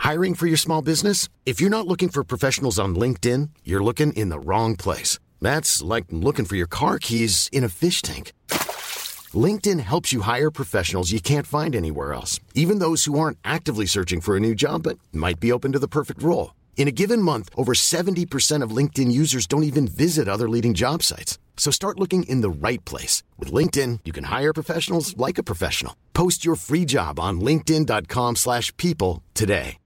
Hiring for your small business? If you're not looking for professionals on LinkedIn, you're looking in the wrong place. That's like looking for your car keys in a fish tank. LinkedIn helps you hire professionals you can't find anywhere else, even those who aren't actively searching for a new job but might be open to the perfect role. In a given month, over 70% of LinkedIn users don't even visit other leading job sites. So start looking in the right place. With LinkedIn, you can hire professionals like a professional. Post your free job on linkedin.com/people today.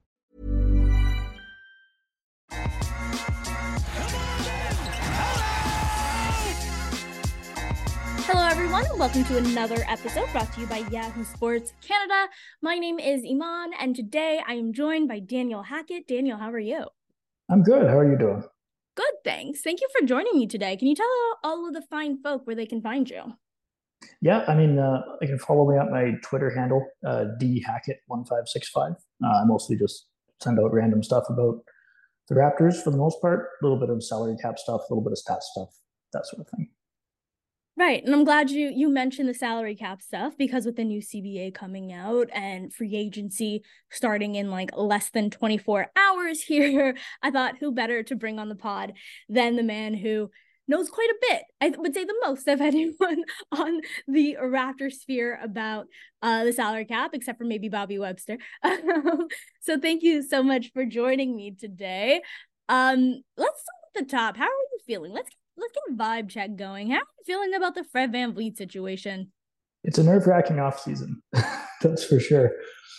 Hello, everyone, and welcome to another episode brought to you by Yahoo Sports Canada. My name is Iman, and today I am joined by Daniel Hackett. Daniel, how are you? I'm good. How are you doing? Good, thanks. Thank you for joining me today. Can you tell all of the fine folk where they can find you? Yeah, I can follow me at my Twitter handle, dhackett1565. I mostly just send out random stuff about the Raptors for the most part, a little bit of salary cap stuff, a little bit of stats stuff, that sort of thing. Right, and I'm glad you mentioned the salary cap stuff, because with the new CBA coming out and free agency starting in like less than 24 hours here, I thought who better to bring on the pod than the man who knows quite a bit, I would say the most of anyone on the Raptor sphere about the salary cap, except for maybe Bobby Webster. So thank you so much for joining me today. Let's start at the top. How are you feeling? Let's get a vibe check going. How are you feeling about the Fred VanVleet situation? It's a nerve-wracking offseason, that's for sure.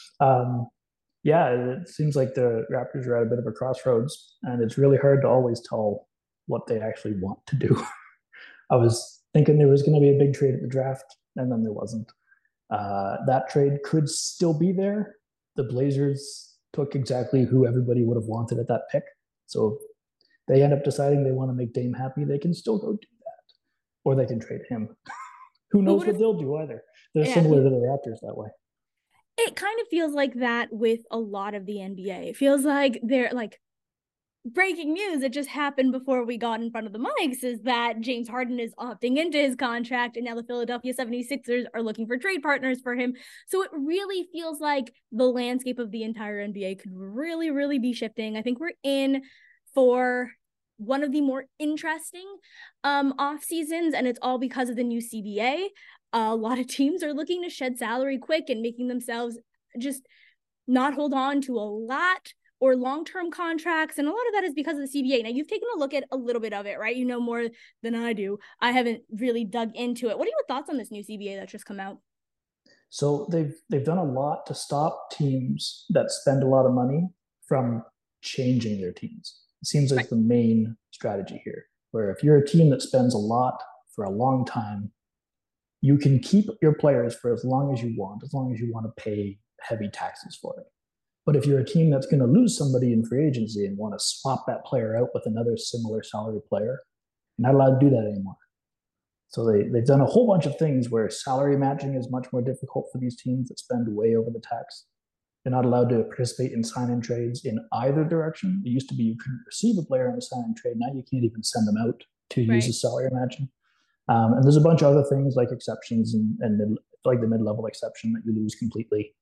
Yeah, it seems like the Raptors are at a bit of a crossroads, and it's really hard to always tell what they actually want to do. I was thinking there was going to be a big trade at the draft, and then there wasn't. That trade could still be there. The Blazers took exactly who everybody would have wanted at that pick. So they end up deciding they want to make Dame happy, they can still go do that. Or they can trade him. Who knows what they'll do either. They're similar to the Raptors that way. It kind of feels like that with a lot of the NBA. It feels like they're like, breaking news, it just happened before we got in front of the mics, is that James Harden is opting into his contract, and now the Philadelphia 76ers are looking for trade partners for him. So it really feels like the landscape of the entire NBA could really, really be shifting. I think we're in for one of the more interesting off seasons, and it's all because of the new CBA. A lot of teams are looking to shed salary quick and making themselves just not hold on to a lot or long-term contracts, and a lot of that is because of the CBA. Now, you've taken a look at a little bit of it, right? You know more than I do. I haven't really dug into it. What are your thoughts on this new CBA that's just come out? So they've done a lot to stop teams that spend a lot of money from changing their teams. It seems like the main strategy here, where if you're a team that spends a lot for a long time, you can keep your players for as long as you want to pay heavy taxes for it. But if you're a team that's going to lose somebody in free agency and want to swap that player out with another similar salary player, you're not allowed to do that anymore. So they've done a whole bunch of things where salary matching is much more difficult for these teams that spend way over the tax. They're not allowed to participate in sign-in trades in either direction. It used to be you couldn't receive a player in a sign-in trade. Now you can't even send them out to use a salary matching. And there's a bunch of other things like exceptions and like the mid-level exception that you lose completely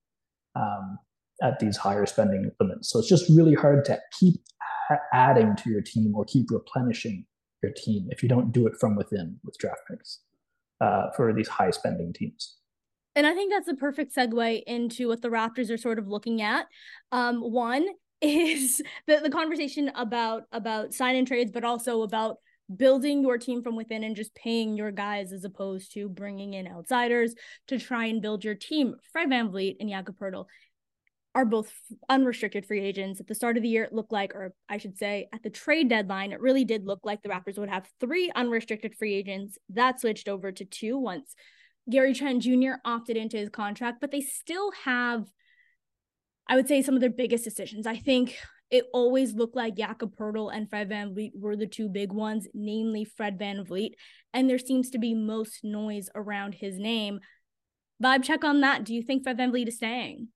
at these higher spending limits. So it's just really hard to keep adding to your team or keep replenishing your team if you don't do it from within with draft picks for these high spending teams. And I think that's a perfect segue into what the Raptors are sort of looking at. One is the conversation about sign-in trades, but also about building your team from within and just paying your guys as opposed to bringing in outsiders to try and build your team. Fred VanVleet and Jakob Poeltl are both unrestricted free agents. At the start of the year, it looked like, or I should say at the trade deadline, it really did look like the Raptors would have 3 unrestricted free agents. That switched over to 2 once Gary Trent Jr. opted into his contract, but they still have, I would say, some of their biggest decisions. I think it always looked like Jakob Poeltl and Fred VanVleet were the 2 big ones, namely Fred VanVleet, and there seems to be most noise around his name. Vibe check on that. Do you think Fred VanVleet is staying?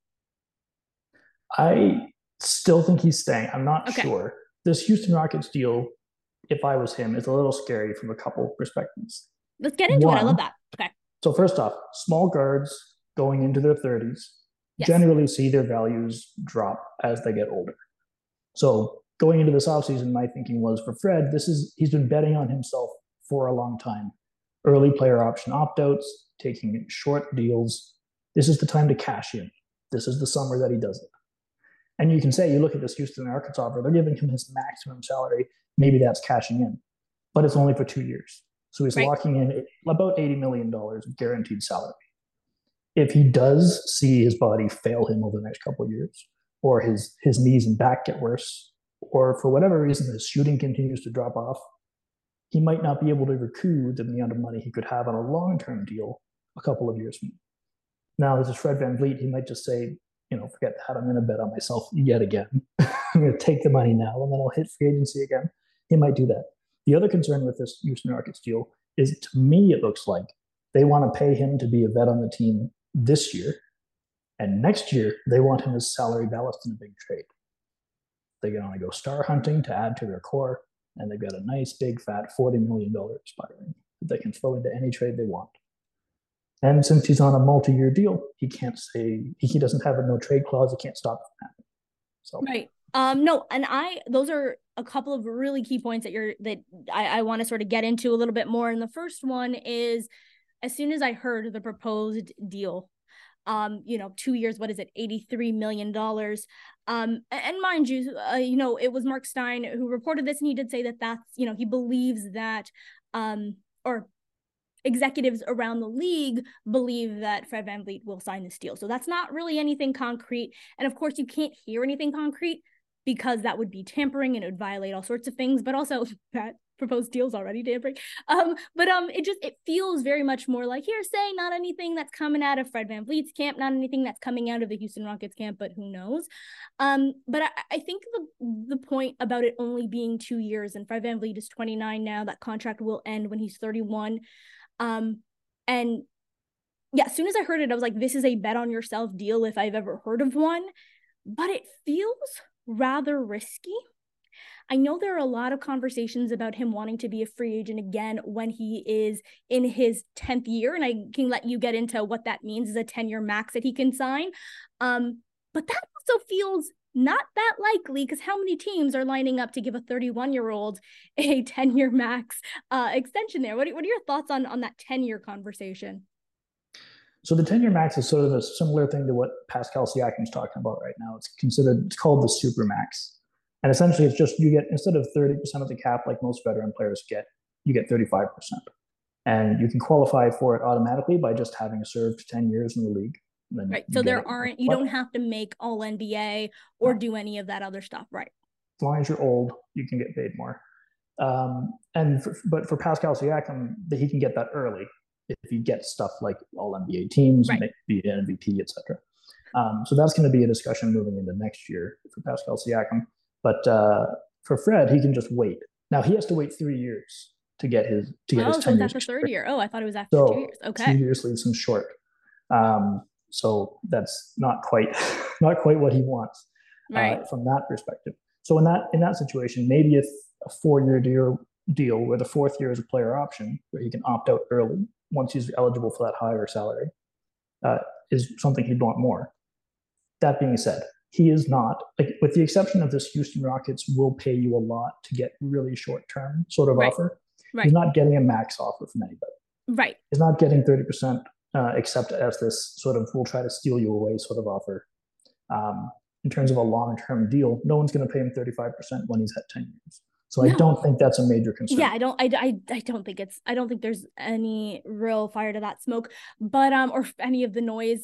I still think he's staying. I'm not sure. This Houston Rockets deal, if I was him, is a little scary from a couple perspectives. Let's get into it. I love that. Okay. So first off, small guards going into their 30s generally see their values drop as they get older. So going into this offseason, my thinking was for Fred, he's been betting on himself for a long time. Early player option opt-outs, taking short deals. This is the time to cash in. This is the summer that he does it. And you can say, you look at this Houston Rockets offer, they're giving him his maximum salary. Maybe that's cashing in, but it's only for 2 years. So he's locking in about $80 million of guaranteed salary. If he does see his body fail him over the next couple of years, or his knees and back get worse, or for whatever reason his shooting continues to drop off, he might not be able to recoup the amount of money he could have on a long-term deal a couple of years from now. This is Fred VanVleet. He might just say, forget that. I'm going to bet on myself yet again. I'm going to take the money now, and then I'll hit free agency again. He might do that. The other concern with this Houston Rockets deal is, to me, it looks like they want to pay him to be a vet on the team this year, and next year they want him as salary ballast in a big trade. They're going to go star hunting to add to their core, and they've got a nice big fat $40 million expiring that they can throw into any trade they want. And since he's on a multi-year deal, he can't say he doesn't have a no trade clause. He can't stop from that. So right. No, and those are a couple of really key points that I want to sort of get into a little bit more. And the first one is, as soon as I heard the proposed deal, 2 years, what is it, $83 million. And mind you, it was Mark Stein who reported this, and he did say that that's, he believes that, or executives around the league believe that Fred VanVleet will sign this deal. So that's not really anything concrete. And of course, you can't hear anything concrete because that would be tampering and it would violate all sorts of things. But also, that proposed deal's already tampering. It feels very much more like hearsay, not anything that's coming out of Fred VanVleet's camp, not anything that's coming out of the Houston Rockets camp, but who knows? But I think the point about it only being 2 years, and Fred VanVleet is 29 now, that contract will end when he's 31. And yeah, as soon as I heard it, I was like, this is a bet on yourself deal if I've ever heard of one, but it feels rather risky. I know there are a lot of conversations about him wanting to be a free agent again when he is in his 10th year, and I can let you get into what that means as a 10-year max that he can sign. But that also feels not that likely, because how many teams are lining up to give a 31-year-old a 10-year max extension there? What are your thoughts on that 10-year conversation? So the 10-year max is sort of a similar thing to what Pascal Siakam's talking about right now. It's called the super max. And essentially it's just, you get, instead of 30% of the cap like most veteran players get, you get 35%. And you can qualify for it automatically by just having served 10 years in the league. Right. So you don't have to make all NBA or do any of that other stuff. Right. As long as you're old, you can get paid more. But for Pascal Siakam, he can get that early if he gets stuff like all NBA teams, right, be an MVP, etc. So that's going to be a discussion moving into next year for Pascal Siakam. But for Fred, he can just wait. Now he has to wait 3 years to get his 10 years. So it's after the third year. Oh, I thought it was after 2 years. Okay. 2 years leaves him short. So that's not quite what he wants, right, from that perspective. So in that situation, maybe if a 4-year deal where the 4th year is a player option, where he can opt out early once he's eligible for that higher salary, is something he'd want more. That being said, he is not, with the exception of this Houston Rockets will pay you a lot to get really short-term sort of offer. Right. He's not getting a max offer from anybody. Right. He's not getting 30%. Except as this sort of we'll try to steal you away sort of offer. In terms of a long-term deal, no one's going to pay him 35% when he's at 10 years. So no. I don't think that's a major concern. Yeah, I don't think there's any real fire to that smoke, but or any of the noise.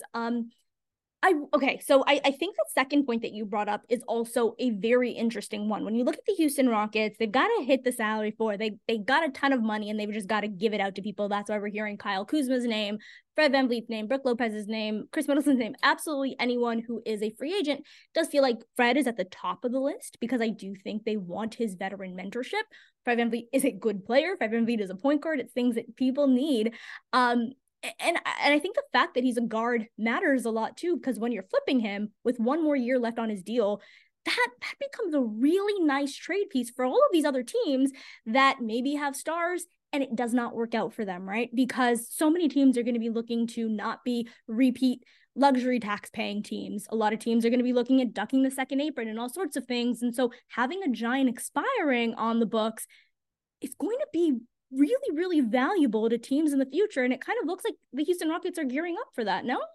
So I think the second point that you brought up is also a very interesting one. When you look at the Houston Rockets, they've got to hit the salary floor. They got a ton of money, and they've just got to give it out to people. That's why we're hearing Kyle Kuzma's name, Fred VanVleet's name, Brook Lopez's name, Chris Middleton's name. Absolutely anyone who is a free agent does feel like Fred is at the top of the list, because I do think they want his veteran mentorship. Fred VanVleet is a good player. Fred VanVleet is a point guard. It's things that people need. And I think the fact that he's a guard matters a lot too, because when you're flipping him with 1 more year left on his deal, that becomes a really nice trade piece for all of these other teams that maybe have stars and it does not work out for them, right? Because so many teams are going to be looking to not be repeat luxury tax paying teams. A lot of teams are going to be looking at ducking the second apron and all sorts of things. And so having a giant expiring on the books is going to be really, really valuable to teams in the future. And it kind of looks like the Houston Rockets are gearing up for that, no?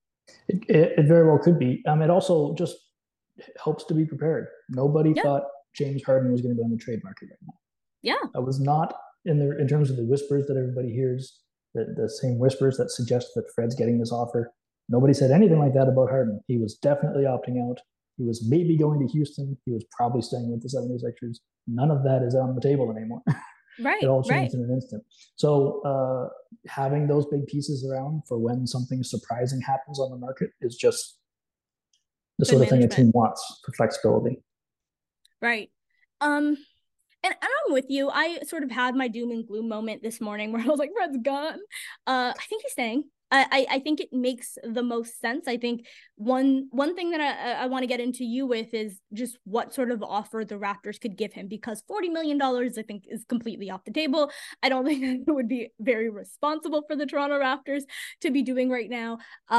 It very well could be. It also just helps to be prepared. Nobody thought James Harden was going to be on the trade market right now. Yeah. I was not in terms of the whispers that everybody hears, the same whispers that suggest that Fred's getting this offer. Nobody said anything like that about Harden. He was definitely opting out. He was maybe going to Houston. He was probably staying with the 76ers. None of that is on the table anymore. Right. It all changed in an instant. So having those big pieces around for when something surprising happens on the market is just the sort of thing a team wants for flexibility. Right. And I'm with you. I sort of had my doom and gloom moment this morning where I was like, Fred's gone. I think he's staying. I think it makes the most sense. I think one thing that I want to get into you with is just what sort of offer the Raptors could give him, because $40 million, I think, is completely off the table. I don't think it would be very responsible for the Toronto Raptors to be doing right now.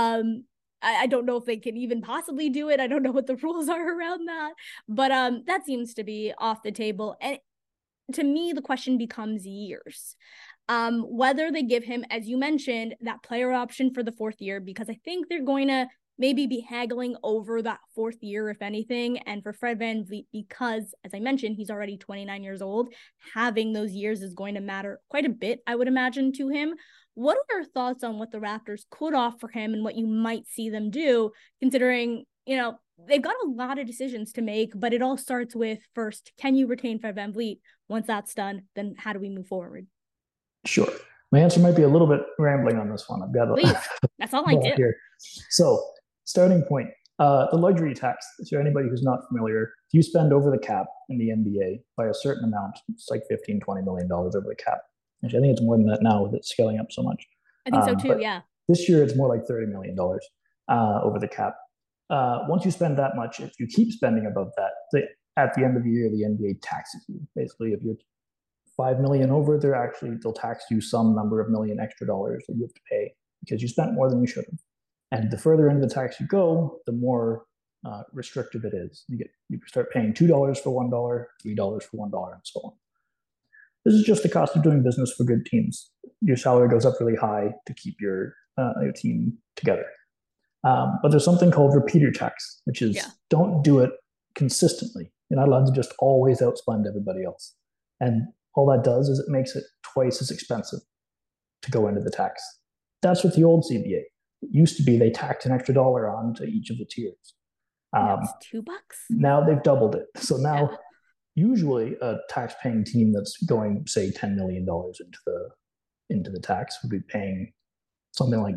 I don't know if they can even possibly do it. I don't know what the rules are around that, but that seems to be off the table. And to me, the question becomes years. Whether they give him, as you mentioned, that player option for the fourth year, because I think they're going to maybe be haggling over that fourth year, if anything. And for Fred VanVleet, because, as I mentioned, he's already 29 years old, having those years is going to matter quite a bit, I would imagine, to him. What are your thoughts on what the Raptors could offer him and what you might see them do, considering, they've got a lot of decisions to make, but it all starts with, first, can you retain Fred VanVleet? Once that's done, then how do we move forward? Sure. My answer might be a little bit rambling on this one. I've got that's all I do here. So, starting point, the luxury tax. So, anybody who's not familiar, if you spend over the cap in the NBA by a certain amount, it's like $15-20 million over the cap. Actually, I think it's more than that now with it scaling up so much. I think so too, yeah. This year, it's more like $30 million over the cap. Once you spend that much, if you keep spending above that, at the end of the year, the NBA taxes you. Basically, if you're $5 million over, they'll tax you some number of million extra dollars that you have to pay because you spent more than you should have. And the further into the tax you go, the more restrictive it is. You start paying $2 for $1, $3 for $1, and so on. This is just the cost of doing business for good teams. Your salary goes up really high to keep your team together. But there's something called repeater tax, which is don't do it consistently. You're not allowed to just always outspend everybody else. And all that does is it makes it twice as expensive to go into the tax. That's what the old CBA. It used to be they tacked an extra dollar on to each of the tiers. That's $2? Now they've doubled it. So now usually a tax-paying team that's going, say, $10 million into the tax would be paying something like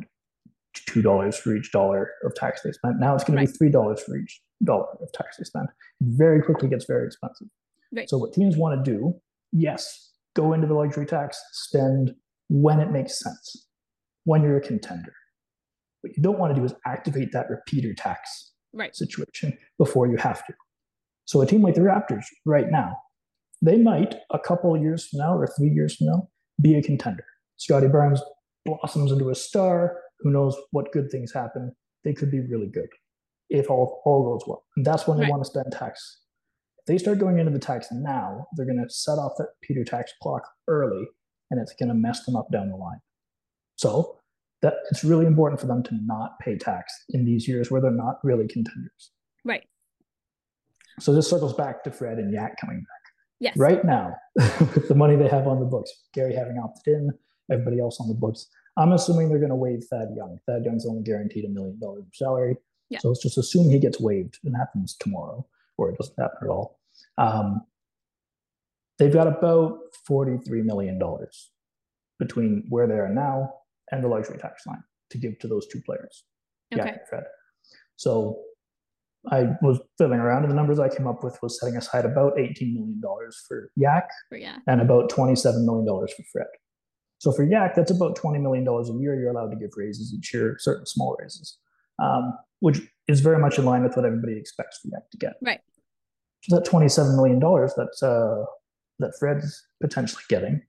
$2 for each dollar of tax they spent. Now it's going to be $3 for each dollar of tax they spend. It very quickly gets very expensive. Right. So what teams want to do, yes, go into the luxury tax, spend when it makes sense, when you're a contender. What you don't want to do is activate that repeater tax situation before you have to. So a team like the Raptors right now, they might, a couple of years from now or 3 years from now, be a contender. Scotty Barnes blossoms into a star. Who knows what good things happen? They could be really good if all goes well. And that's when they want to spend tax. If they start going into the tax now, they're going to set off that repeater tax clock early, and it's going to mess them up down the line. So that it's really important for them to not pay tax in these years where they're not really contenders. Right. So this circles back to Fred and Yak coming back. Yes. Right now, with the money they have on the books, Gary having opted in, everybody else on the books, I'm assuming they're going to waive Thad Young. Thad Young's only guaranteed $1 million of salary. Yeah. So let's just assume he gets waived and happens tomorrow, or it doesn't happen at all. They've got about $43 million between where they are now and the luxury tax line to give to those two players, Yak and Fred. So I was fiddling around, and the numbers I came up with was setting aside about $18 million for Yak and about $27 million for Fred. So for Yak, that's about $20 million a year. You're allowed to give raises each year, certain small raises, which is very much in line with what everybody expects for Yak to get. Right. So that $27 million that Fred's potentially getting,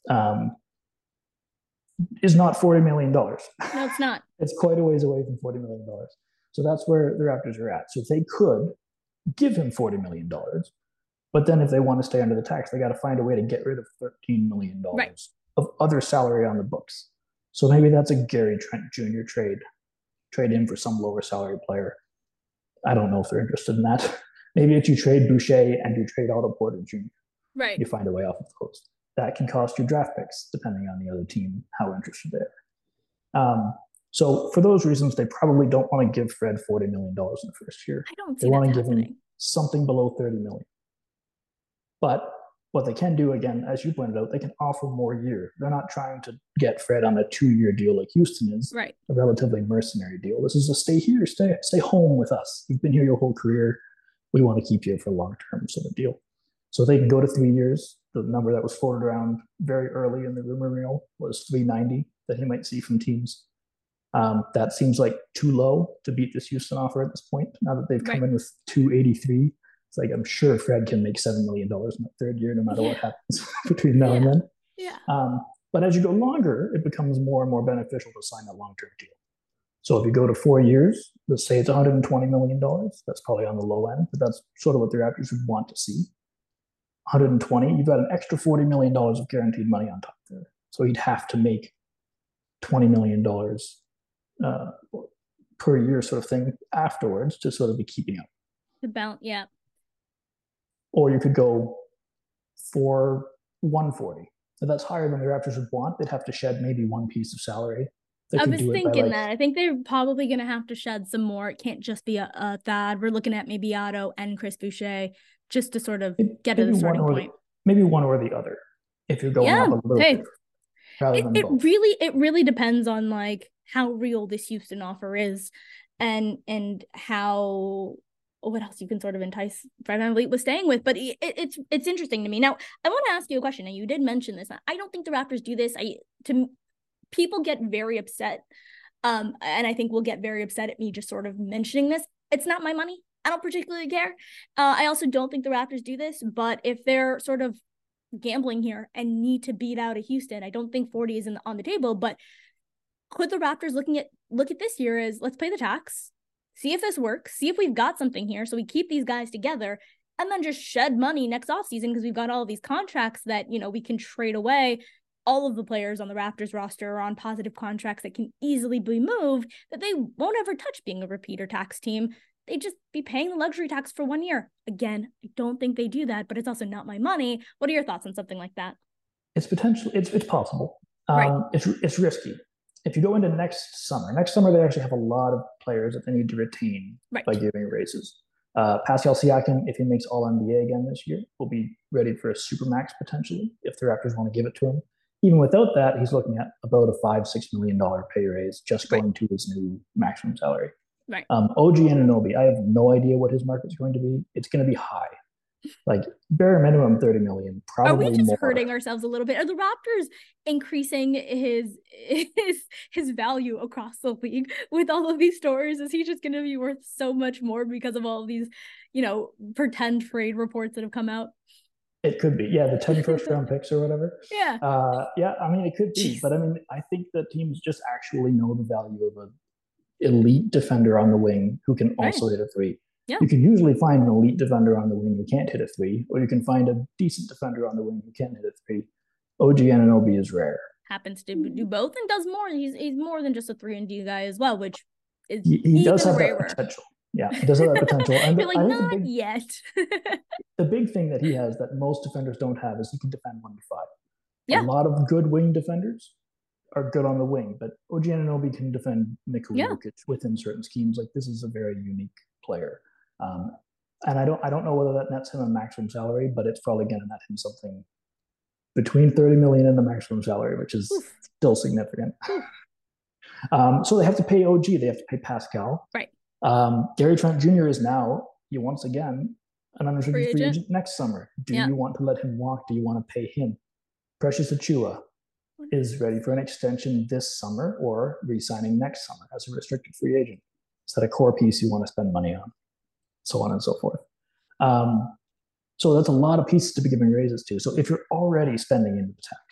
is not $40 million. No, it's not. It's quite a ways away from $40 million. So that's where the Raptors are at. So they could give him $40 million, but then if they want to stay under the tax, they got to find a way to get rid of $13 million of other salary on the books. So maybe that's a Gary Trent Jr. trade in for some lower salary player. I don't know if they're interested in that. Maybe if you trade Boucher and you trade Otto Porter Jr., right, you find a way off of those. That can cost you draft picks, depending on the other team, how interested they are. So for those reasons, they probably don't want to give Fred $40 million in the first year. I don't see they want that to give happening. him something below $30 million. But what they can do, again, as you pointed out, they can offer more years. They're not trying to get Fred on a 2-year deal like Houston is, right, a relatively mercenary deal. This is a stay here, stay home with us. You've been here your whole career. We want to keep you for long-term sort of deal. So they can go to 3 years. The number that was floated around very early in the rumor mill was $390 that he might see from teams. That seems like too low to beat this Houston offer at this point. Now that they've come in with $283, it's like I'm sure Fred can make $7 million in the third year, no matter what happens between now and then. Yeah. But as you go longer, it becomes more and more beneficial to sign a long-term deal. So if you go to 4 years, let's say it's $120 million. That's probably on the low end, but that's sort of what the Raptors would want to see. 120, you've got an extra $40 million of guaranteed money on top there. So he'd have to make $20 million per year sort of thing afterwards to sort of be keeping up. The balance, yeah. Or you could go for 140. So that's higher than the Raptors would want. They'd have to shed maybe one piece of salary. I was thinking that. I think they're probably going to have to shed some more. It can't just be a Thad. We're looking at maybe Otto and Chris Boucher just to sort of get to the starting point. Maybe one or the other. If you're going up a little bit. It really depends on like how real this Houston offer is and how what else you can sort of entice Fred VanVleet with staying with. But it's interesting to me. Now, I want to ask you a question, and you did mention this. I don't think the Raptors do this. People get very upset, and I think we'll get very upset at me just sort of mentioning this. It's not my money. I don't particularly care. I also don't think the Raptors do this, but if they're sort of gambling here and need to beat out a Houston, I don't think 40 is on the table, but could the Raptors look at this year as let's pay the tax, see if this works, see if we've got something here so we keep these guys together, and then just shed money next offseason because we've got all of these contracts that, we can trade away. All of the players on the Raptors roster are on positive contracts that can easily be moved, that they won't ever touch being a repeater tax team. They'd just be paying the luxury tax for 1 year. Again, I don't think they do that, but it's also not my money. What are your thoughts on something like that? It's potential. It's possible. Right. It's risky. If you go into next summer they actually have a lot of players that they need to retain by giving raises. Pascal Siakam, if he makes All NBA again this year, will be ready for a supermax potentially if the Raptors want to give it to him. Even without that, he's looking at about a $5-6 million pay raise just going to his new maximum salary. Right. OG Anunoby, I have no idea what his market's going to be. It's going to be high. Like bare minimum $30 million, probably more. Are we just hurting ourselves a little bit? Are the Raptors increasing his value across the league with all of these stories? Is he just going to be worth so much more because of all of these, pretend trade reports that have come out? It could be. Yeah, the 10 first-round picks or whatever. Yeah. It could be. But, I think that teams just actually know the value of an elite defender on the wing who can also hit a three. Yeah. You can usually find an elite defender on the wing who can't hit a three, or you can find a decent defender on the wing who can hit a three. OG Anunoby is rare. Happens to do both and does more. He's more than just a 3-and-D guy as well, which is he does have rarer. That potential. Yeah, he does have that potential. And you're like, not yet. The big thing that he has that most defenders don't have is he can defend 1-5. Yeah. A lot of good wing defenders are good on the wing, but OG Anunoby can defend Nikola Jokic within certain schemes. Like, this is a very unique player. And I don't know whether that nets him a maximum salary, but it's probably going to net him something between $30 million and the maximum salary, which is still significant. So they have to pay OG. They have to pay Pascal. Right. Gary Trent Jr. is now, once again, an unrestricted free agent next summer. Do you want to let him walk? Do you want to pay him? Precious Achiuwa is ready for an extension this summer or re-signing next summer as a restricted free agent. Is that a core piece you want to spend money on? So on and so forth. So that's a lot of pieces to be giving raises to. So if you're already spending into the tax,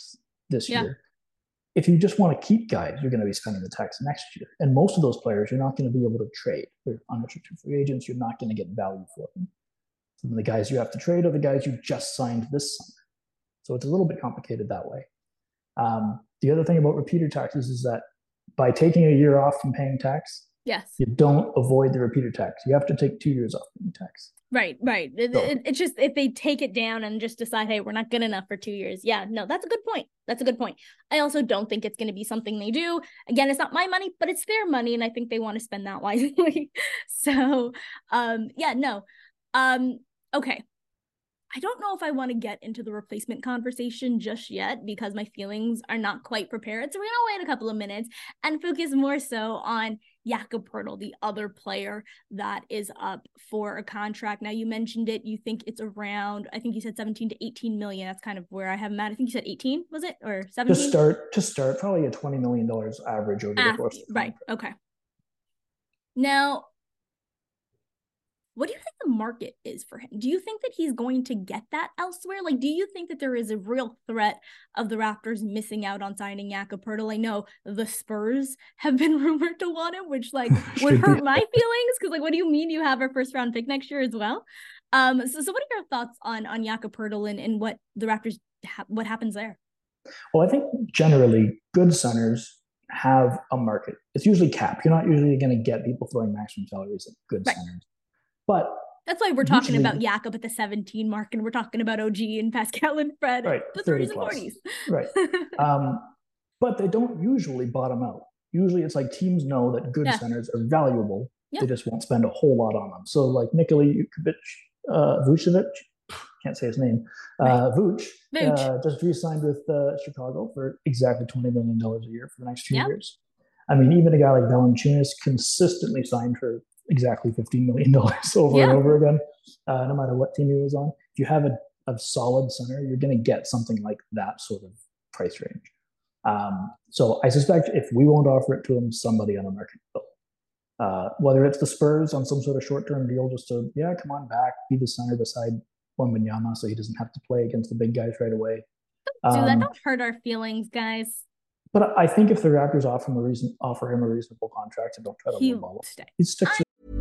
this year. If you just want to keep guys, you're going to be spending the tax next year. And most of those players, you're not going to be able to trade. They're unrestricted free agents. You're not going to get value for them. Some of the guys you have to trade are the guys you just signed this summer. So it's a little bit complicated that way. The other thing about repeater taxes is that by taking a year off from paying tax, you don't avoid the repeater tax. You have to take 2 years off paying tax. Right. It's just if they take it down and just decide, hey, we're not good enough for 2 years. Yeah, no, that's a good point. I also don't think it's going to be something they do. Again, it's not my money, but it's their money, and I think they want to spend that wisely. So, okay. I don't know if I want to get into the replacement conversation just yet because my feelings are not quite prepared. So we're going to wait a couple of minutes and focus more so on Jakob Poeltl, the other player that is up for a contract. Now, you mentioned it. You think it's around, I think you said 17 to 18 million. That's kind of where I have him at. I think you said 18, was it? Or 17? To start, probably a $20 million average over the course of the right. Okay. Now, what do you think the market is for him? Do you think that he's going to get that elsewhere? Like, do you think that there is a real threat of the Raptors missing out on signing Jakob Poeltl? I know the Spurs have been rumored to want him, which would hurt my feelings because what do you mean you have our first round pick next year as well? So what are your thoughts on Jakob Poeltl and what the Raptors what happens there? Well, I think generally good centers have a market. It's usually capped. You're not usually going to get people throwing maximum salaries at good centers. But that's why we're talking about Jakob at the 17 mark, and we're talking about OG and Pascal and Fred, the 30s and 40s. Right. But they don't usually bottom out. Usually it's like teams know that good centers are valuable. They just won't spend a whole lot on them. So like Nikola Vucevic, can't say his name, Vooch, just re-signed with Chicago for exactly $20 million a year for the next 2 years. I mean, even a guy like Valanciunas consistently signed for exactly $15 million over and over again, no matter what team he was on. If you have a solid center, you're going to get something like that sort of price range. So I suspect if we won't offer it to him, somebody on the market will. Whether it's the Spurs on some sort of short-term deal just to, come on back, be the center beside Wembanyama so he doesn't have to play against the big guys right away. Don't hurt our feelings, guys. But I think if the Raptors offer him a reasonable contract and don't try to lowball him, he sticks.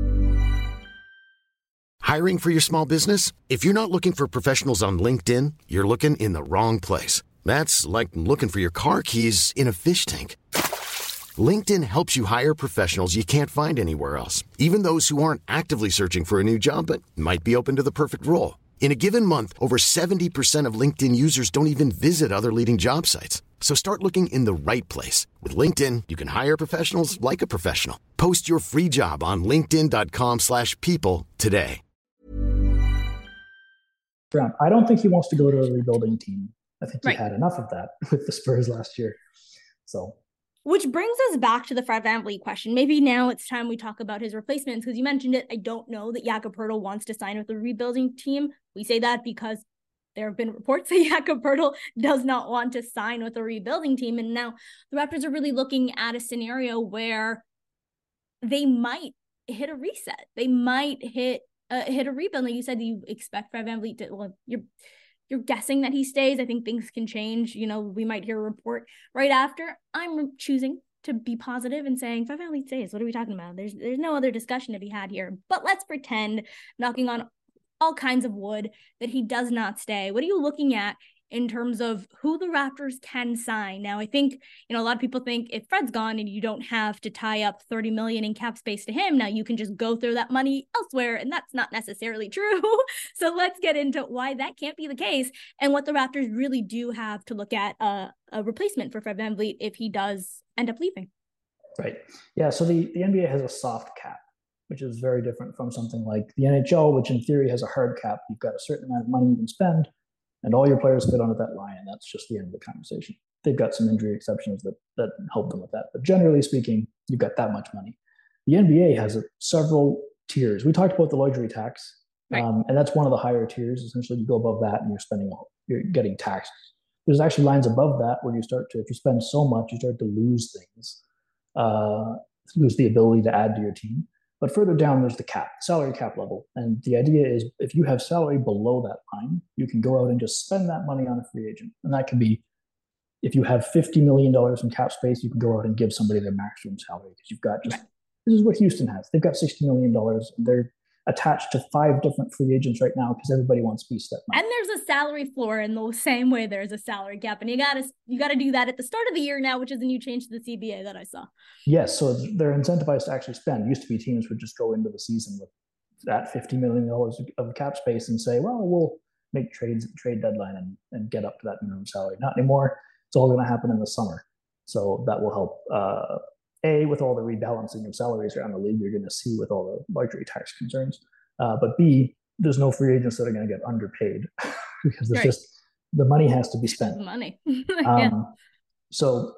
Hiring for your small business? If you're not looking for professionals on LinkedIn, you're looking in the wrong place. That's like looking for your car keys in a fish tank. LinkedIn helps you hire professionals you can't find anywhere else, even those who aren't actively searching for a new job but might be open to the perfect role. In a given month, over 70% of LinkedIn users don't even visit other leading job sites. So start looking in the right place. With LinkedIn, you can hire professionals like a professional. Post your free job on linkedin.com/people today. I don't think he wants to go to a rebuilding team. I think he had enough of that with the Spurs last year. So, which brings us back to the Fred VanVleet question. Maybe now it's time we talk about his replacements because you mentioned it. I don't know that Jakob Poeltl wants to sign with a rebuilding team. We say that because there have been reports that Jakob Poeltl does not want to sign with a rebuilding team. And now the Raptors are really looking at a scenario where they might hit a reset. They might hit a rebuild. Like you said, you expect Fred VanVleet to, well, you're guessing that he stays. I think things can change. We might hear a report right after. I'm choosing to be positive and saying Fred VanVleet stays. What are we talking about? There's no other discussion to be had here. But let's pretend, knocking on all kinds of wood, that he does not stay. What are you looking at in terms of who the Raptors can sign? Now, I think, a lot of people think if Fred's gone and you don't have to tie up $30 million in cap space to him, now you can just go throw that money elsewhere. And that's not necessarily true. So let's get into why that can't be the case and what the Raptors really do have to look at a replacement for Fred VanVleet if he does end up leaving. Right. Yeah. So the NBA has a soft cap, which is very different from something like the NHL, which in theory has a hard cap. You've got a certain amount of money you can spend, and all your players fit onto that line, and that's just the end of the conversation. They've got some injury exceptions that help them with that. But generally speaking, you've got that much money. The NBA has several tiers. We talked about the luxury tax, and that's one of the higher tiers. Essentially, you go above that and you're getting taxed. There's actually lines above that where if you spend so much, you start to lose things, lose the ability to add to your team. But further down, there's the salary cap level. And the idea is if you have salary below that line, you can go out and just spend that money on a free agent. And that can be if you have $50 million in cap space, you can go out and give somebody their maximum salary because you've got just, this is what Houston has. They've got $60 million. They're attached to 5 different free agents right now because everybody wants to piece that money. And there's a salary floor in the same way there's a salary cap. And you gotta do that at the start of the year now, which is a new change to the CBA that I saw. Yes, so they're incentivized to actually spend. It used to be teams would just go into the season with that $50 million of cap space and say, well, we'll make trades at the trade deadline and get up to that minimum salary. Not anymore. It's all going to happen in the summer. So that will help, A, with all the rebalancing of salaries around the league you're going to see with all the luxury tax concerns. But B, there's no free agents that are going to get underpaid because it's just the money has to be spent. Money. So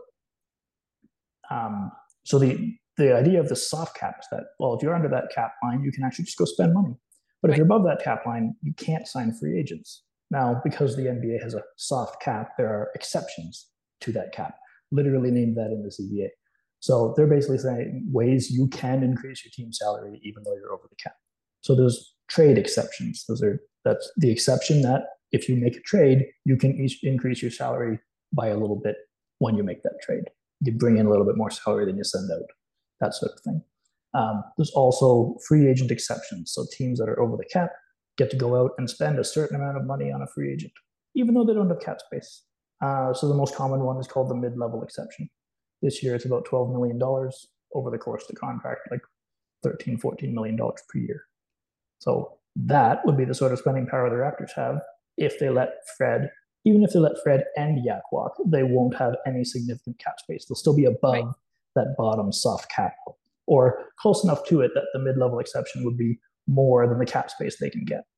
the idea of the soft cap is that, well, if you're under that cap line, you can actually just go spend money. But if you're above that cap line, you can't sign free agents. Now, because the NBA has a soft cap, there are exceptions to that cap, literally named that in the CBA. So they're basically saying ways you can increase your team salary even though you're over the cap. So there's trade exceptions. That's the exception that if you make a trade, you can increase your salary by a little bit when you make that trade. You bring in a little bit more salary than you send out, that sort of thing. There's also free agent exceptions. So teams that are over the cap get to go out and spend a certain amount of money on a free agent, even though they don't have cap space. So the most common one is called the mid-level exception. This year, it's about $12 million over the course of the contract, like $13, $14 million per year. So that would be the sort of spending power the Raptors have if they let Fred, even if they let Fred and Yak walk, they won't have any significant cap space. They'll still be above that bottom soft cap, or close enough to it that the mid-level exception would be more than the cap space they can get.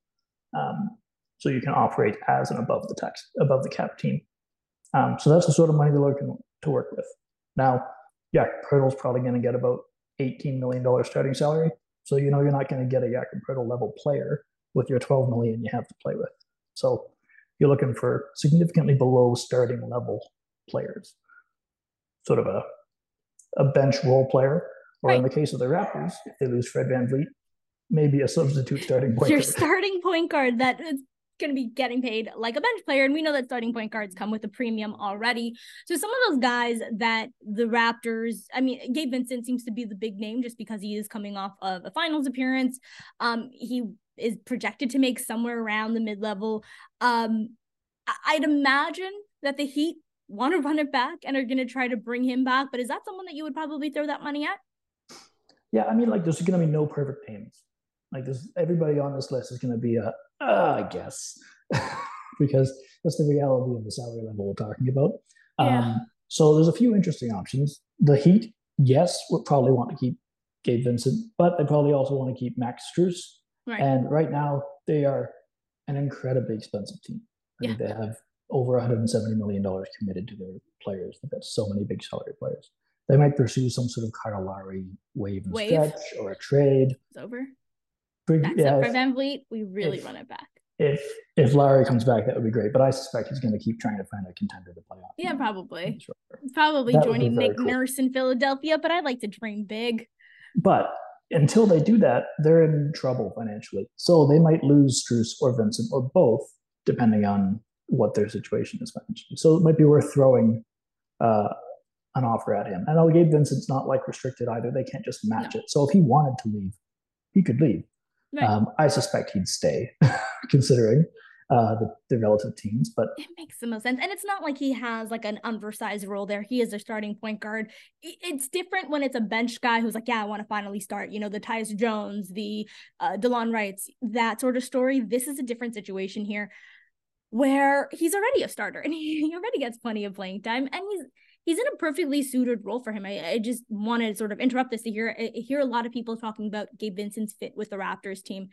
So you can operate as an above the cap team. So that's the sort of money they're looking to work with. Now, Jakob Poeltl's probably going to get about $18 million starting salary. So you're not going to get a Jakob Poeltl level player with your $12 million you have to play with. So you're looking for significantly below starting level players, sort of a bench role player, or in the case of the Raptors, if they lose Fred VanVleet, maybe a substitute starting point guard. Your starting point guard that is going to be getting paid like a bench player. And we know that starting point guards come with a premium already. So some of those guys that the Raptors, I mean, Gabe Vincent seems to be the big name just because he is coming off of a finals appearance. He is projected to make somewhere around the mid-level. I'd imagine that the Heat want to run it back and are going to try to bring him back. But is that someone that you would probably throw that money at? Yeah, I mean, like, there's going to be no perfect names. Like, everybody on this list is going to be I guess, because that's the reality of the salary level we're talking about. So there's a few interesting options. The Heat, yes, would probably want to keep Gabe Vincent, but they probably also want to keep Max Strus. Right. And right now, they are an incredibly expensive team. I think they have over $170 million committed to their players. They've got so many big salary players. They might pursue some sort of Kyle Lowry wave and stretch or a trade. It's over. That's it for VanVleet. We really run it back. If Lowry comes back, that would be great. But I suspect he's going to keep trying to find a contender to play on. Yeah, probably. Sure. Probably that joining Nick Nurse in Philadelphia, but I'd like to dream big. But until they do that, they're in trouble financially. So they might lose Strus or Vincent or both, depending on what their situation is financially. So it might be worth throwing an offer at him. And Gabe Vincent's not like restricted either. They can't just match it. So if he wanted to leave, he could leave. Right. I suspect he'd stay, considering the relative teams. But it makes the most sense. And it's not like he has like an undersized role there. He is a starting point guard. It's different when it's a bench guy who's like, yeah, I want to finally start. The Tyus Jones, the DeLon Wrights, that sort of story. This is a different situation here where he's already a starter and he already gets plenty of playing time. And he's in a perfectly suited role for him. I just want to sort of interrupt this to hear a lot of people talking about Gabe Vincent's fit with the Raptors team.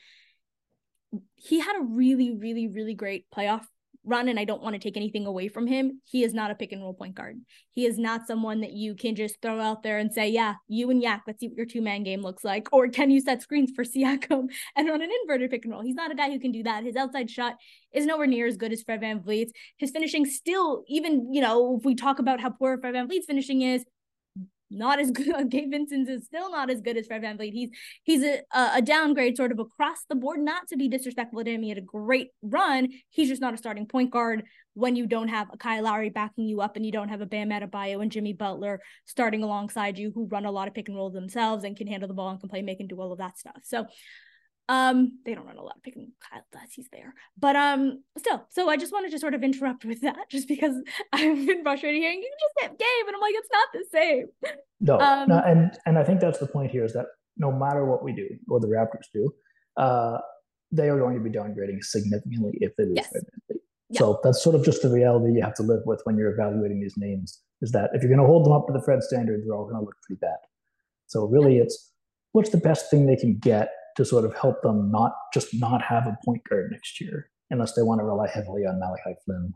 He had a really, really, really great playoff run, and I don't want to take anything away from him. He is not a pick and roll point guard. He is not someone that you can just throw out there and say, yeah, you and Yak, let's see what your two-man game looks like. Or can you set screens for Siakam and run an inverted pick and roll? He's not a guy who can do that. His outside shot is nowhere near as good as Fred VanVleet's. His finishing still, even, if we talk about how poor Fred VanVleet's finishing is, not as good. Gabe Vincent is still not as good as Fred VanVleet. He's a downgrade sort of across the board, not to be disrespectful to him. He had a great run. He's just not a starting point guard when you don't have a Kyle Lowry backing you up and you don't have a Bam Adebayo and Jimmy Butler starting alongside you, who run a lot of pick and roll themselves and can handle the ball and can play, make, and do all of that stuff. So they don't run a lot of pick and Kyle does, he's there. But still, so I just wanted to sort of interrupt with that, just because I've been frustrated hearing you just hit Gabe, and I'm like, it's not the same. No, and I think that's the point here, is that no matter what we do, or the Raptors do, they are going to be downgrading significantly if they lose. Yes. Yeah. So that's sort of just the reality you have to live with when you're evaluating these names, is that if you're going to hold them up to the Fred standard, they're all going to look pretty bad. So really, it's what's the best thing they can get to sort of help them not have a point guard next year, unless they want to rely heavily on Malachi Flynn.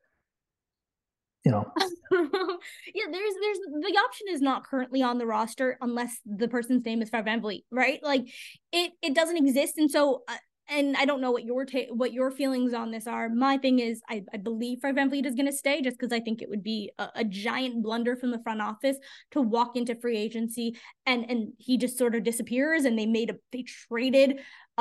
Yeah, there's the option is not currently on the roster unless the person's name is Fred VanVleet, right? Like it doesn't exist. And so and I don't know what your feelings on this are. My thing is, I believe Fred VanVleet is going to stay, just because I think it would be a giant blunder from the front office to walk into free agency and he just sort of disappears, and they traded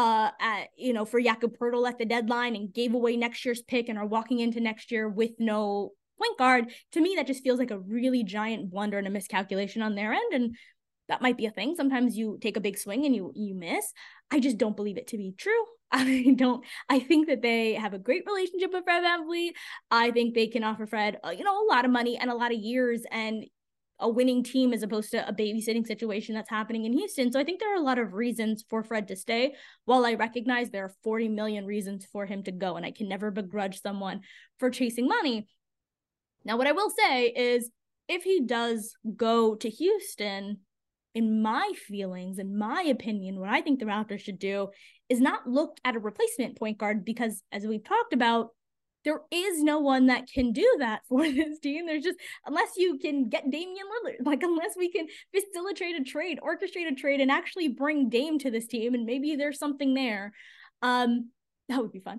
for Jakob Poeltl at the deadline and gave away next year's pick and are walking into next year with no point guard. To me, that just feels like a really giant blunder and a miscalculation on their end. And that might be a thing. Sometimes you take a big swing and you miss. I just don't believe it to be true. I think that they have a great relationship with Fred VanVleet. I think they can offer Fred, a lot of money and a lot of years and a winning team, as opposed to a babysitting situation that's happening in Houston. So I think there are a lot of reasons for Fred to stay, while I recognize there are 40 million reasons for him to go. And I can never begrudge someone for chasing money. Now, what I will say is, if he does go to Houston, in my feelings, in my opinion, what I think the Raptors should do is not look at a replacement point guard, because, as we've talked about, there is no one that can do that for this team. There's just, unless you can get Damian Lillard, unless we can facilitate a trade, orchestrate a trade, and actually bring Dame to this team, and maybe there's something there. That would be fun.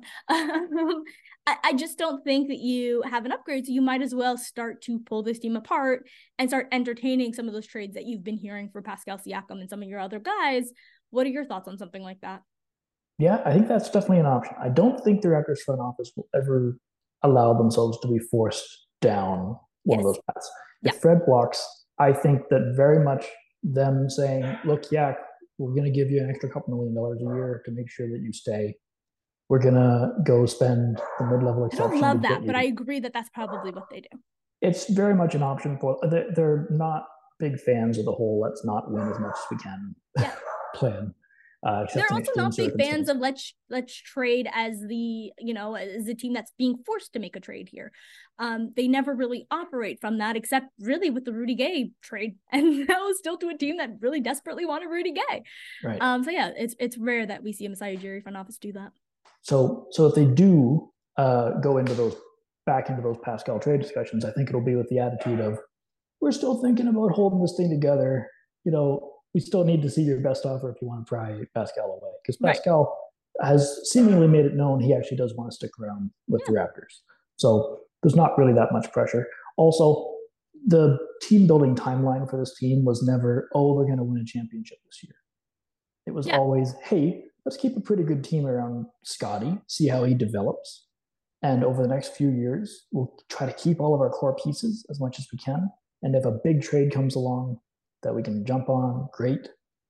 I just don't think that you have an upgrade, so you might as well start to pull this team apart and start entertaining some of those trades that you've been hearing for Pascal Siakam and some of your other guys. What are your thoughts on something like that? Yeah, I think that's definitely an option. I don't think the Raptors front office will ever allow themselves to be forced down one of those paths. If Fred walks, I think that very much them saying, look, we're going to give you an extra $2 million a year to make sure that you stay. We're going to go spend the mid-level exception. I don't love that, but I agree that that's probably what they do. It's very much an option for, they're not big fans of the whole let's not win as much as we can plan. They're also not big fans of let's trade as the team that's being forced to make a trade here. They never really operate from that, except really with the Rudy Gay trade, and that was still to a team that really desperately wanted Rudy Gay. Right. So yeah, it's rare that we see a Masai Ujiri front office do that. So if they do go back into those Pascal trade discussions, I think it'll be with the attitude of, we're still thinking about holding this thing together. We still need to see your best offer if you want to pry Pascal away, because Pascal has seemingly made it known he actually does want to stick around with the Raptors. So there's not really that much pressure. Also, the team building timeline for this team was never, we're going to win a championship this year. It was always, hey, let's keep a pretty good team around Scottie, see how he develops. And over the next few years, we'll try to keep all of our core pieces as much as we can. And if a big trade comes along that we can jump on, great.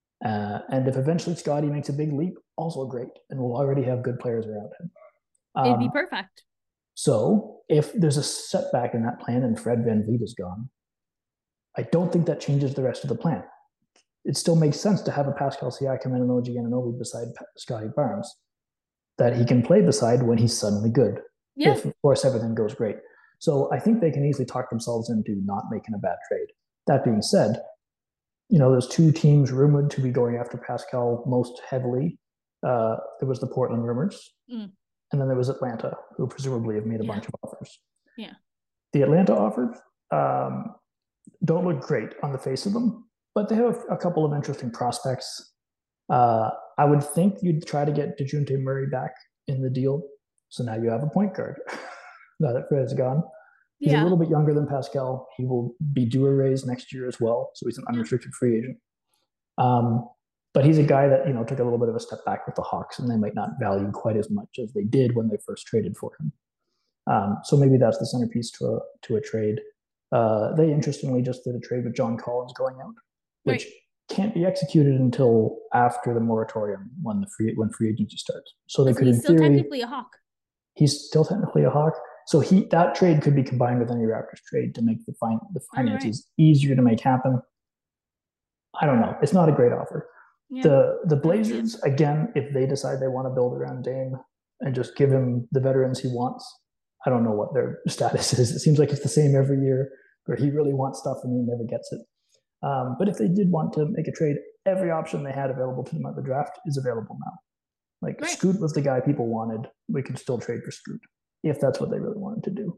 And if eventually Scottie makes a big leap, also great. And we'll already have good players around him. It'd be perfect. So if there's a setback in that plan and Fred VanVleet is gone, I don't think that changes the rest of the plan. It still makes sense to have a Pascal Siakam and an OG Anunoby beside Scottie Barnes that he can play beside when he's suddenly good. Yeah. If, of course, everything goes great. So I think they can easily talk themselves into not making a bad trade. That being said, there's two teams rumored to be going after Pascal most heavily. There was the Portland rumors, and then there was Atlanta, who presumably have made a bunch of offers. Yeah. The Atlanta offers don't look great on the face of them, but they have a couple of interesting prospects. I would think you'd try to get DeJounte Murray back in the deal. So now you have a point guard now that Fred's gone. He's a Yeah. little bit younger than Pascal. He will be due a raise next year as well, so he's an unrestricted free agent. But he's a guy that took a little bit of a step back with the Hawks, and they might not value quite as much as they did when they first traded for him. So maybe that's the centerpiece to a trade. They interestingly just did a trade with John Collins going out, which can't be executed until after the moratorium when free agency starts. So they could, in still theory, technically a Hawk. He's still technically a Hawk. So that trade could be combined with any Raptors trade to make the finances easier to make happen. I don't know. It's not a great offer. Yeah. The Blazers, again, if they decide they want to build around Dame and just give him the veterans he wants, I don't know what their status is. It seems like it's the same every year, where he really wants stuff and he never gets it. But if they did want to make a trade, every option they had available to them at the draft is available now. Like Scoot was the guy people wanted. We could still trade for Scoot if that's what they really wanted to do.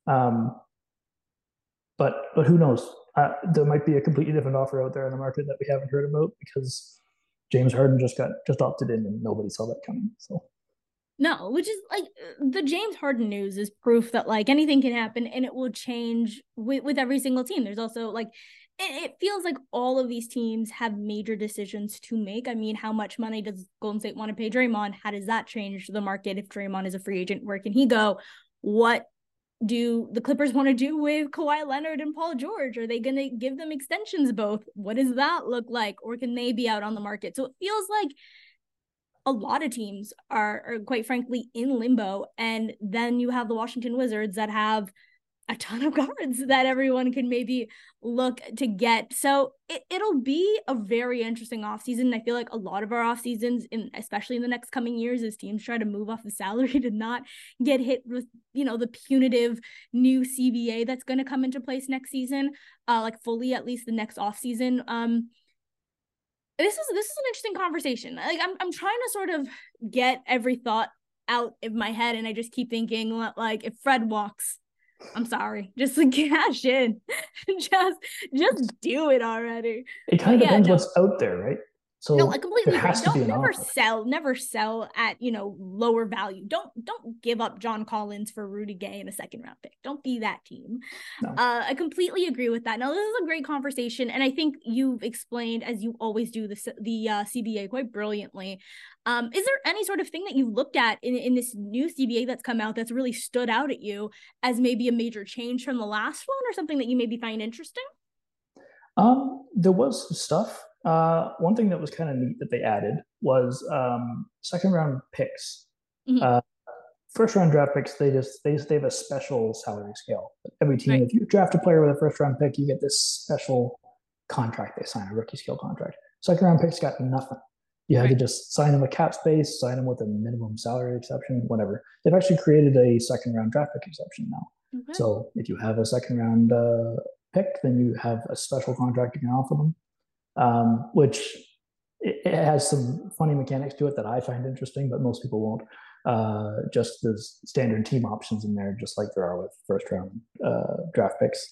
But who knows? There might be a completely different offer out there in the market that we haven't heard about because James Harden just opted in and nobody saw that coming. So. No, which is like the James Harden news is proof that like anything can happen and it will change with every single team. There's also like, it feels like all of these teams have major decisions to make. I mean, how much money does Golden State want to pay Draymond? How does that change the market? If Draymond is a free agent, where can he go? What do the Clippers want to do with Kawhi Leonard and Paul George? Are they going to give them extensions both? What does that look like? Or can they be out on the market? So it feels like a lot of teams are quite frankly in limbo. And then you have the Washington Wizards that have a ton of guards that everyone can maybe look to get. So it'll be a very interesting offseason. I feel like a lot of our off seasons, especially in the next coming years, as teams try to move off the salary to not get hit with, the punitive new CBA that's going to come into place next season, like fully at least the next offseason. This is an interesting conversation. Like I'm trying to sort of get every thought out of my head, and I just keep thinking like if Fred walks, I'm sorry, just like cash in, just do it already. It kind of depends what's out there, right? So no, I completely agree. Don't never sell at lower value. Don't give up John Collins for Rudy Gay in a second round pick. Don't be that team. No. I completely agree with that. Now this is a great conversation, and I think you've explained, as you always do, the CBA quite brilliantly. Is there any sort of thing that you've looked at in this new CBA that's come out that's really stood out at you as maybe a major change from the last one, or something that you maybe find interesting? There was some stuff. One thing that was kind of neat that they added was second round picks. Mm-hmm. First round draft picks, they have a special salary scale. Every team, if you draft a player with a first round pick, you get this special contract they sign, a rookie scale contract. Second round picks got nothing. You had to just sign them a cap space, sign them with a minimum salary exception, whatever. They've actually created a second round draft pick exception now. Okay. So if you have a second round pick, then you have a special contract you can offer them. Which it has some funny mechanics to it that I find interesting, but most people won't. Just there's standard team options in there, just like there are with first round draft picks.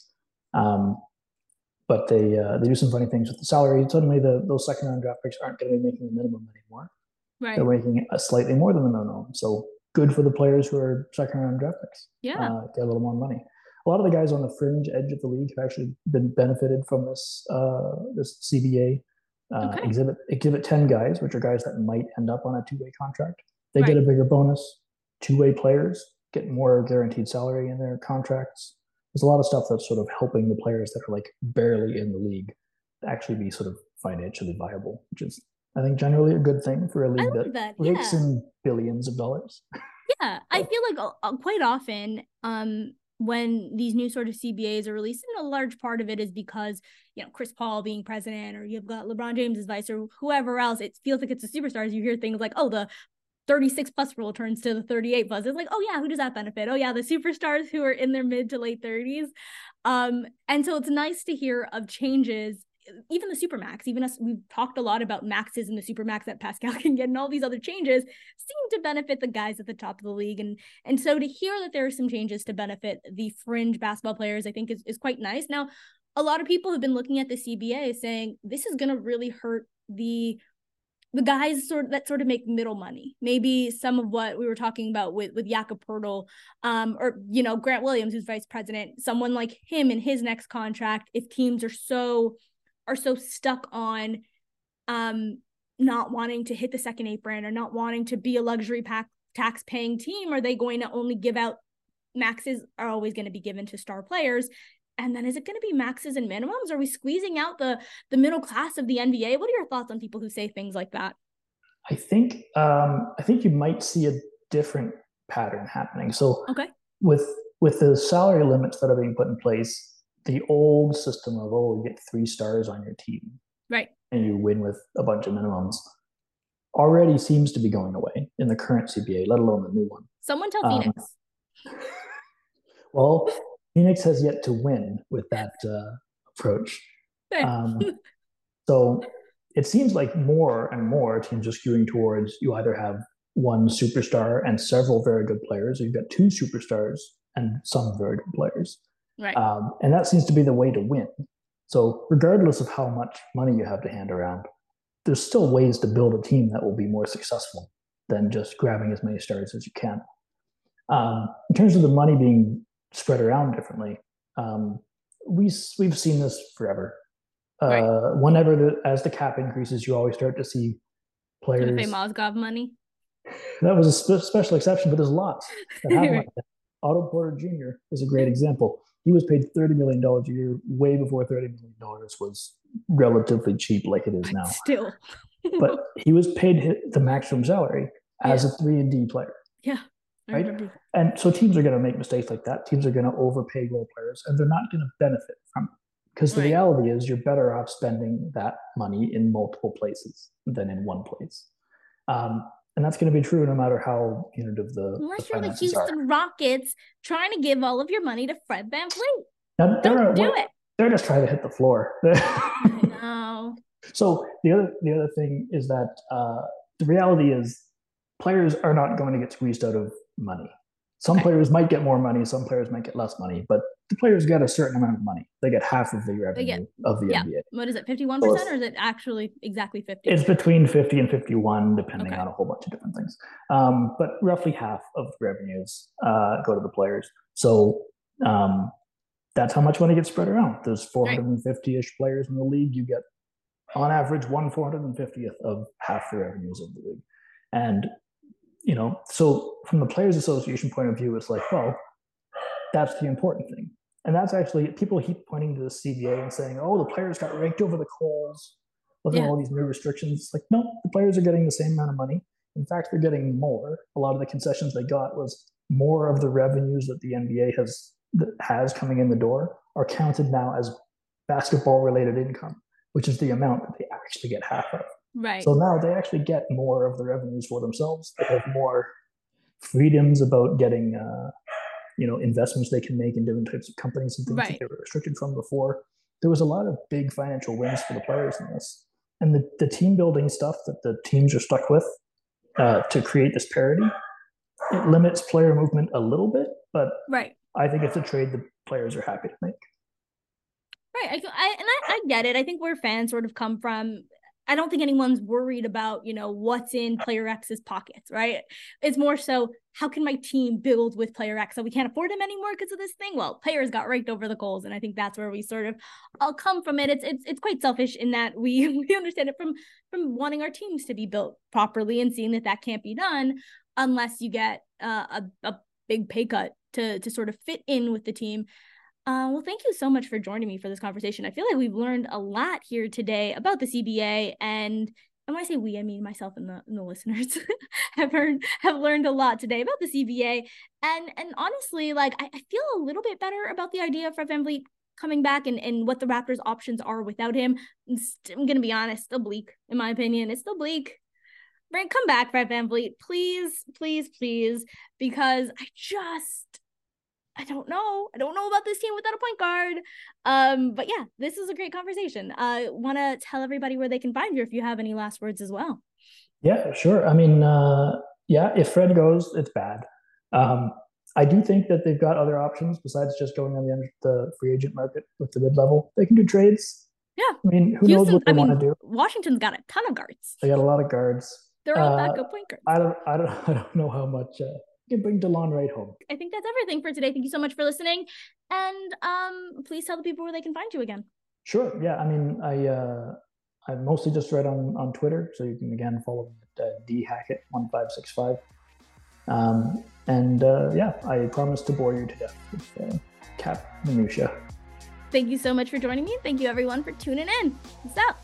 But they do some funny things with the salary. Suddenly, those second round draft picks aren't going to be making the minimum anymore. Right. They're making a slightly more than the minimum. So good for the players who are second round draft picks. Yeah, get a little more money. A lot of the guys on the fringe edge of the league have actually been benefited from this CBA. Exhibit 10 guys, which are guys that might end up on a two-way contract. They get a bigger bonus. Two-way players get more guaranteed salary in their contracts. There's a lot of stuff that's sort of helping the players that are like barely in the league to actually be sort of financially viable, which is, I think, generally a good thing for a league that rakes in billions of dollars. Yeah, I feel like quite often when these new sort of CBAs are released, and a large part of it is because, Chris Paul being president, or you've got LeBron James as vice, or whoever else, it feels like it's the superstars. You hear things like, oh, the 36 plus rule turns to the 38 plus. It's like, oh yeah, who does that benefit? Oh yeah, the superstars who are in their mid to late 30s. And so it's nice to hear of changes, even the Supermax, even us, we've talked a lot about maxes and the Supermax that Pascal can get, and all these other changes seem to benefit the guys at the top of the league. And so to hear that there are some changes to benefit the fringe basketball players, I think is quite nice. Now, a lot of people have been looking at the CBA saying this is going to really hurt the the guys that make middle money. Maybe some of what we were talking about with Jakob Poeltl, or Grant Williams, who's vice president, someone like him in his next contract. If teams are so stuck on not wanting to hit the second apron or not wanting to be a luxury tax paying team, are they going to only give out maxes? Are always going to be given to star players? And then is it going to be maxes and minimums? Are we squeezing out the middle class of the NBA? What are your thoughts on people who say things like that? I think you might see a different pattern happening. So okay, with the salary limits that are being put in place, the old system of, you get 3 stars on your team, right, and you win with a bunch of minimums, already seems to be going away in the current CBA, let alone the new one. Someone tell Phoenix. Well, Phoenix has yet to win with that approach. So it seems like more and more teams are skewing towards, you either have one superstar and several very good players, or you've got 2 superstars and some very good players. Right. And that seems to be the way to win. So regardless of how much money you have to hand around, there's still ways to build a team that will be more successful than just grabbing as many stars as you can. In terms of the money being spread around differently, we've seen this forever. Right. Whenever as the cap increases, you always start to see players. Timofey Mozgov money. That was a special exception, but there's lots that happen like that. Otto Porter Jr. is a great example. He was paid $30 million a year way before $30 million was relatively cheap like it is now. Still. But he was paid the maximum salary as a 3-and-D player. Yeah. Right? And so teams are going to make mistakes like that. Teams are going to overpay role players, and they're not going to benefit from it. Because the reality is you're better off spending that money in multiple places than in one place. And that's going to be true no matter how punitive unless you're the Houston Rockets trying to give all of your money to Fred VanVleet. Now, do it. They're just trying to hit the floor. I know. So the other thing is that the reality is players are not going to get squeezed out of money. Some players might get more money, some players might get less money, but the players get a certain amount of money. They get half of the revenue of the NBA. What is it, 51%, or is it actually exactly 50? It's between 50 and 51, depending on a whole bunch of different things. But roughly half of the revenues go to the players. So that's how much money gets spread around. There's 450-ish players in the league. You get, on average, 1/450th of half the revenues of the league. And so from the Players Association point of view, it's like, well, that's the important thing. And that's actually, people keep pointing to the CBA and saying, the players got raked over the coals. Look at all these new restrictions. It's like, no, the players are getting the same amount of money. In fact, they're getting more. A lot of the concessions they got was more of the revenues that the NBA has coming in the door are counted now as basketball-related income, which is the amount that they actually get half of. Right. So now they actually get more of the revenues for themselves. They have more freedoms about getting, investments they can make in different types of companies and things that they were restricted from before. There was a lot of big financial wins for the players in this. And the team building stuff that the teams are stuck with to create this parity, it limits player movement a little bit, but I think it's a trade the players are happy to make. Right. I get it. I think where fans sort of come from, I don't think anyone's worried about, what's in player X's pockets, right? It's more so, how can my team build with player X? So we can't afford him anymore because of this thing? Well, players got raked over the coals, and I think that's where we sort of all come from it. It's quite selfish in that we understand it from wanting our teams to be built properly and seeing that can't be done unless you get a big pay cut to sort of fit in with the team. Well, thank you so much for joining me for this conversation. I feel like we've learned a lot here today about the CBA, and when I say we, I mean myself and the listeners have learned a lot today about the CBA. And honestly, I feel a little bit better about the idea of Fred VanVleet coming back and what the Raptors' options are without him. I'm gonna be honest, still bleak in my opinion. It's still bleak. Brent, come back, Fred VanVleet, please, please, please, because I don't know about this team without a point guard. But yeah, this is a great conversation. I want to tell everybody where they can find you if you have any last words as well. Yeah, sure. I mean, if Fred goes, it's bad. I do think that they've got other options besides just going on the free agent market with the mid-level. They can do trades. Yeah. I mean, who knows what they want to do? Washington's got a ton of guards. They got a lot of guards. They're all backup point guards. I don't know how much you can bring DeLon right home. I think that's everything for today. Thank you so much for listening. And please tell the people where they can find you again. Sure. Yeah. I mean, I mostly just read on Twitter, so you can again follow me at dhackett1565. I promise to bore you to death with cap minutia. Thank you so much for joining me. Thank you everyone for tuning in. Peace out.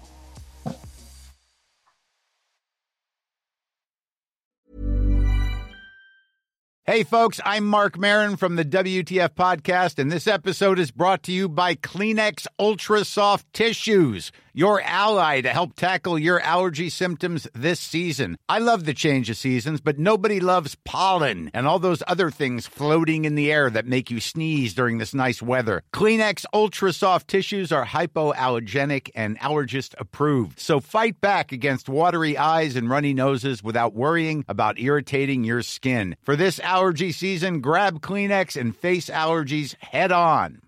Hey folks, I'm Mark Maron from the WTF Podcast, and this episode is brought to you by Kleenex Ultra Soft Tissues, your ally to help tackle your allergy symptoms this season. I love the change of seasons, but nobody loves pollen and all those other things floating in the air that make you sneeze during this nice weather. Kleenex Ultra Soft Tissues are hypoallergenic and allergist approved, so fight back against watery eyes and runny noses without worrying about irritating your skin. For this allergy season, grab Kleenex and face allergies head on.